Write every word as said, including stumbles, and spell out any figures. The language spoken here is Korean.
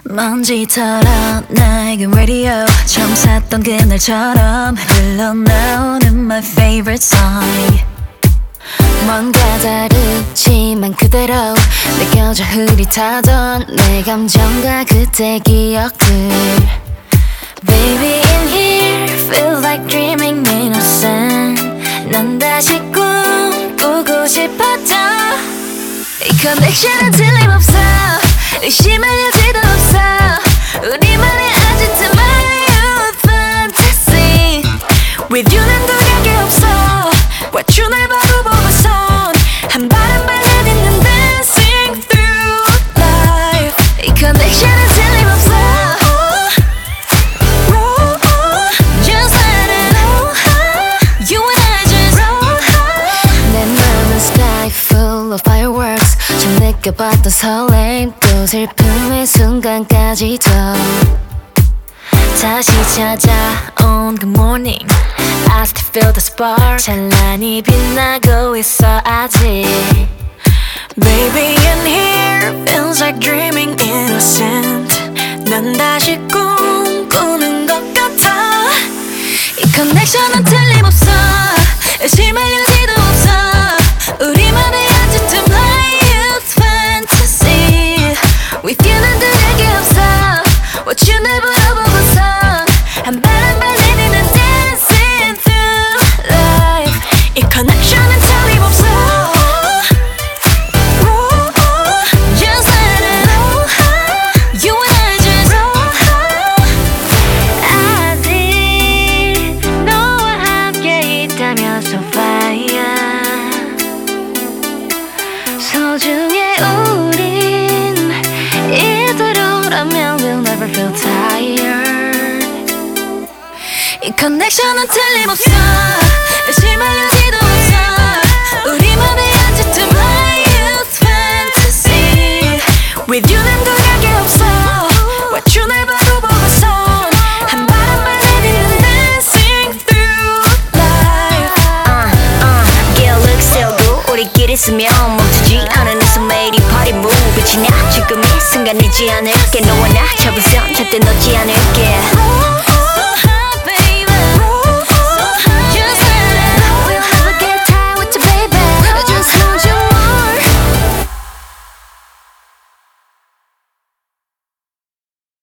먼지처럼 낡은 라디오 처음 샀던 그날처럼 흘러나오는 my favorite song. 뭔가 다르지만 그대로 느껴져 흐릿하던 내 감정과 그때 기억들. Baby in here feels like dreaming innocent. 난 다시 꿈꾸고 싶어져. 이 커넥션은 틀림없어. 의심할 여지도 없어. 우리만의 아지트 my youth fantasy. With you는 두려울 없어. 과추 날 바로 보고선 한 발 한 발 내딛는 dancing through life. 이 커넥션은 틀림없어. Roll on, just let it roll high. You and I just roll high. 내 맘은 sky full of fireworks. 처음 느껴봤던 설렘 또 슬픔의 순간까지도 다시 찾아온 good morning. I still feel the spark. 찬란히 빛나고 있어 아직. Baby in here feels like dreaming innocent. 난 다시 꿈꾸는 것 같아. 이 커넥션은 틀림없어. 의심할 여지도 없어. 우리만의 아지트 my youth fantasy. With you는 두려울 게 없어. What you 날 바라보고선 한 발 한 발 내딛는 dancing through life. 이 connection은 틀림없어. Roll on, just let it roll high. You and I just roll high. 아직 너와 함께 있다면 so fire. 소중해 우린 이대로라면 we'll never feel tired. 이 커넥션은 틀림없어. 의심할 여지도 없어. 우리만의 아지트 my youth fantasy. With you는 두려울 게 없어. What you 날 바로 보고선 한 발 한 발 내딛는 dancing through life. uh, uh, Girl look so good. 우리끼리 있으면 멈추지 않은 이 손매일이 party move. 빛이 나 지금 이 순간 잊지 않을게. 너와 나 접은 선 절대 놓지 않을게.